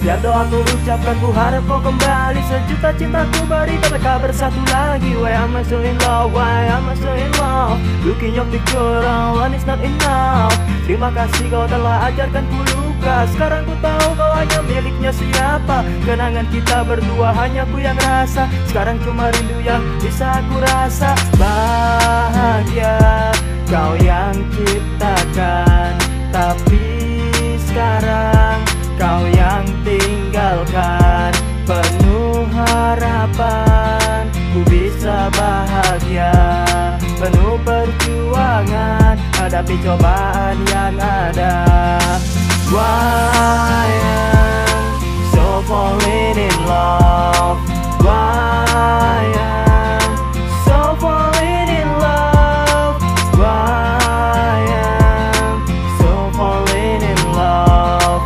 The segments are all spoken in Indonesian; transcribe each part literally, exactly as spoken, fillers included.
Biar doaku ucapkan, ku harap kau kembali. Sejuta cintaku beri, mereka bersatu lagi. Why am I so in love, why am I so in love? Looking your picture, one is not enough. Terima kasih kau telah ajarkan ku luka. Sekarang ku tahu kau hanya miliknya siapa. Kenangan kita berdua hanya ku yang rasa. Sekarang cuma rindu yang bisa aku rasa. Bahagia kau yang ciptakan, tapi sekarang kau yang tinggalkan. Penuh harapan ku bisa bahagia, penuh perjuangan hadapi cobaan yang ada. Why I'm so falling in love? Why I'm so falling in love? Why I'm so falling in love?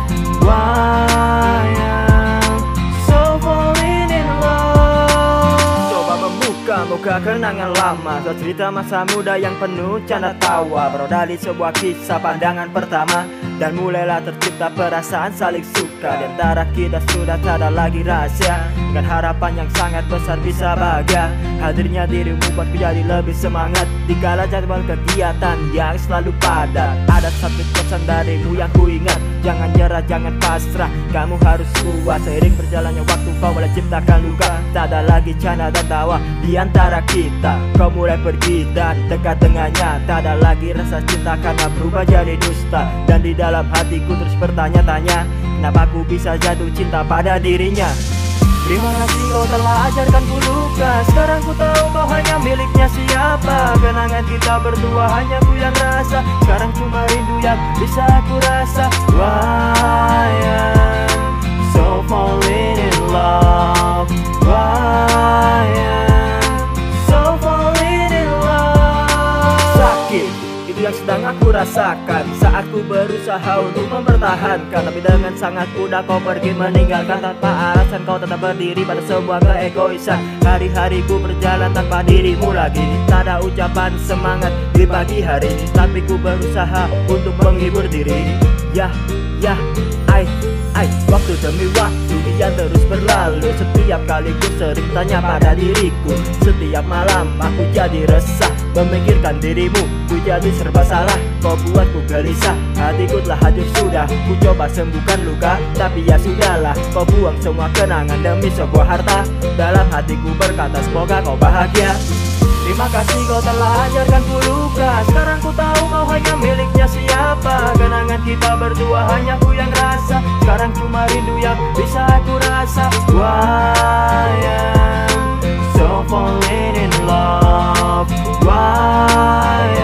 Why I'm so falling in love? Coba membuka-muka kenangan lama, so cerita masa muda yang penuh canda tawa. Berawal sebuah kisah pandangan pertama, dan mulailah tercipta perasaan saling suka. Di antara kita sudah tak ada lagi rahasia, dengan harapan yang sangat besar bisa bahagia. Hadirnya dirimu buatku jadi lebih semangat dikala jadwal kegiatan yang selalu padat. Ada satu pesan darimu yang ku ingat, jangan nyerah, jangan pasrah, kamu harus kuat. Seiring berjalannya waktu kau mulai ciptakan luka. Tak ada lagi canda dan tawa di antara kita. Kau mulai pergi dan dekat dengannya. Tak ada lagi rasa cinta karena berubah jadi dusta. Dan di dalam hatiku terus bertanya-tanya, kenapa aku bisa jatuh cinta pada dirinya. Terima kasih kau telah ajarkan ku luka. Sekarang ku tahu kau hanya miliknya siapa. Kenangan kita berdua hanya ku yang rasa. Sekarang cuma rindu yang bisa aku rasa. Why I'm so falling in love? Why I'm so falling in love? Sakit itu yang sedang aku rasakan saat ku berusaha untuk mempertahankan, tapi dengan sangat mudah kau pergi meninggalkan. Tanpa alasan kau tetap berdiri pada sebuah keegoisan. Hari-hari ku berjalan tanpa dirimu lagi. Tak ada ucapan semangat di pagi hari, tapi ku berusaha untuk menghibur diri. Ya, ya, ai, ai. Waktu demi waktu dia terus berlalu. Setiap kali ku sering tanya pada diriku. Setiap malam aku jadi resah memikirkan dirimu. Ku jadi serba salah, kau buatku gelisah. Hatiku telah hancur sudah, ku coba sembuhkan luka, tapi ya sudahlah, kau buang semua kenangan demi sebuah harta. Dalam hatiku berkata semoga kau bahagia. Terima kasih kau telah ajarkan ku luka. Sekarang ku tahu kau hanya miliknya siapa. Kenangan kita berdua hanya ku yang rasa. Sekarang cuma rindu yang bisa aku rasa. Why I'm so falling in love? Why